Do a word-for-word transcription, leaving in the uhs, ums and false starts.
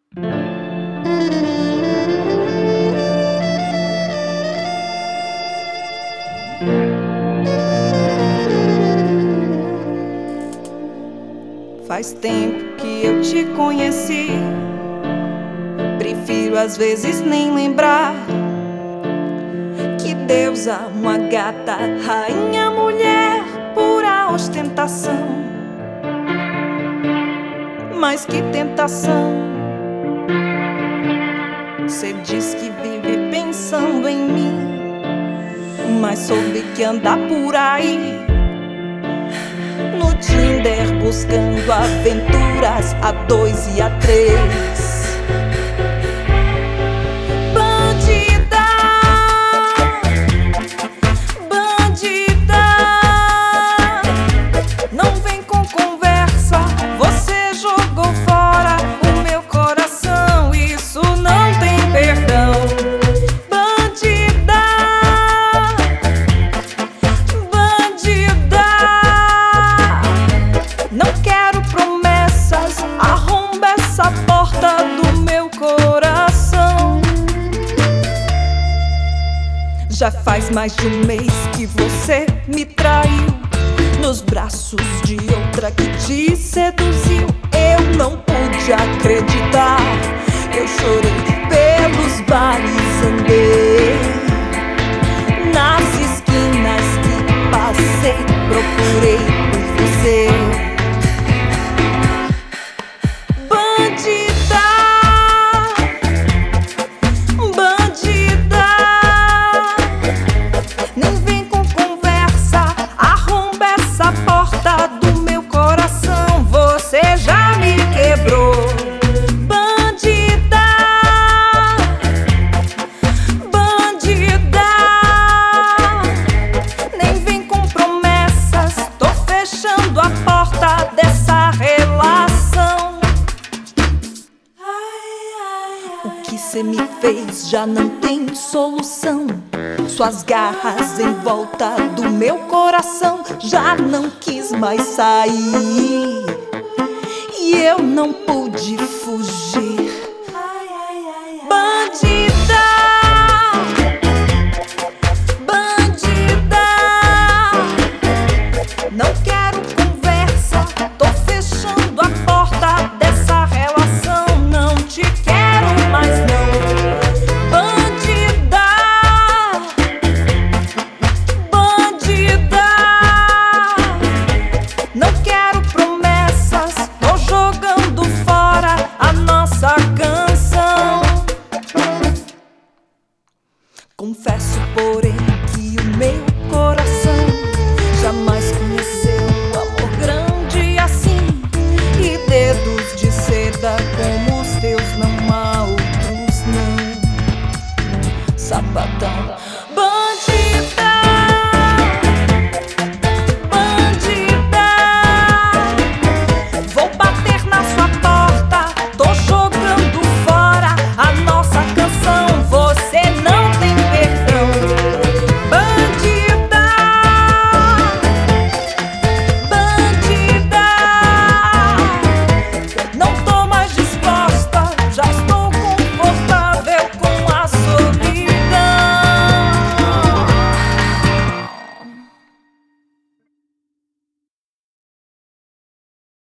Faz tempo que eu te conheci, prefiro às vezes nem lembrar. Que deusa, uma gata, rainha, mulher, pura ostentação. Mas que tentação. Cê diz que vive pensando em mim, mas soube que anda por aí no Tinder buscando aventuras a dois e a três. Bandida, bandida, não vem com conversa. Você jogou fora o meu coração, isso não tem perdão. Bandida, bandida, não quero promessas, arromba essa porta do meu coração. Já faz mais de um mês que você me traiu, nos braços de outra que te seduziu. Eu não pude acreditar, eu chorei pelos bares, andei nas esquinas que passei, procurei por você. Bandida, bandida, nem vem com conversa, arromba essa porta do meu coração, você já me quebrou. Bandida, bandida, nem vem com promessas, tô fechando a porta dessa relação. O que cê me fez já não tem solução. Suas garras em volta do meu coração, já não quis mais sair e eu não pude fugir. Bandida, bandida, não quero conversa, tô fechando a porta dessa relação, não te quero mais não. Bandida, bandida, não quero promessas, tô jogando fora a nossa canção. Confesso, porém, que o meu coração jamais conheceu um amor grande assim, e dedos de seda